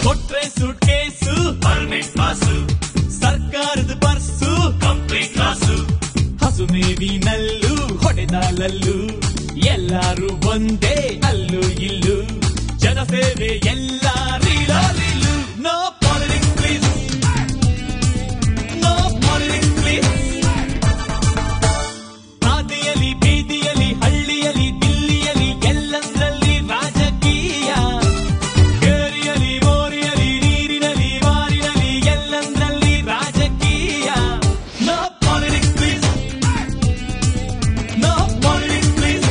ಕೊಟ್ರೆ suit case permit pass ಸರ್ಕಾರದ purse complete class ಹಸು ಮೇವಿನಲ್ಲೂ ಹೊಡೆದಾಲಲ್ಲೂ ಎಲ್ಲಾರು ಒಂದೇ ಅಲ್ಲೂ ಇಲ್ಲೂ ಜನಸೇವೆ ಎಲ್ಲ ರೀಲಾಲಿಲು no politics please no politics please ಆದಿಯಲ್ಲಿ ಬೀದಿಯಲ್ಲಿ ಹಳ್ಳಿಯಲ್ಲಿ ದಿಲ್ಲಿಯಲ್ಲಿ ಎಲ್ಲಂದ್ರಲ್ಲಿ ರಾಜಕೀಯ ಕೇರಿಯಲ್ಲಿ ಮೋರಿಯಲ್ಲಿ ನೀರಿನಲ್ಲಿ ವಾರಿನಲ್ಲಿ ಎಲ್ಲಂದ್ರಲ್ಲಿ ರಾಜಕೀಯ no politics please no politics please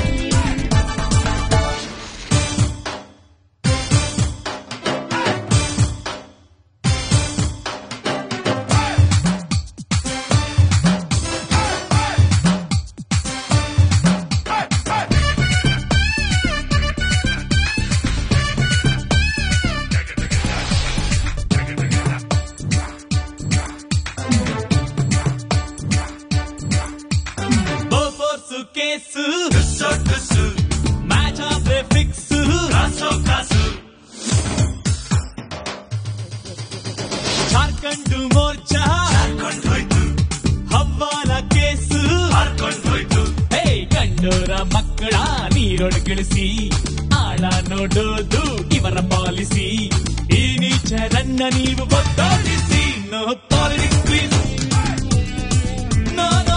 Bofors case match ಆದ್ರೆ ಫಿಕ್ಸು ಕಾಸು ಜಾರ್ಖಂಡ್ ಮೋರ್ಚಾ ಹೋಯ್ತು ಹವ್ವಾಲ ಕೇಸು ಹೋಯ್ತು ಹೇ ಕಂಡೋರ ಮಕ್ಕಳ ನೀರೊಳಗಿಳಿಸಿ ಆಳ ನೋಡೋದು ಇವರ ಪಾಲಿಸಿ ಈ ನೀಚರನ್ನ ನೀವು ಒತ್ತೋಡಿಸಿ ನೋ ಪಾಲಿಟಿಕ್ಸ್ ಪ್ಲೀಸ್ ನೋ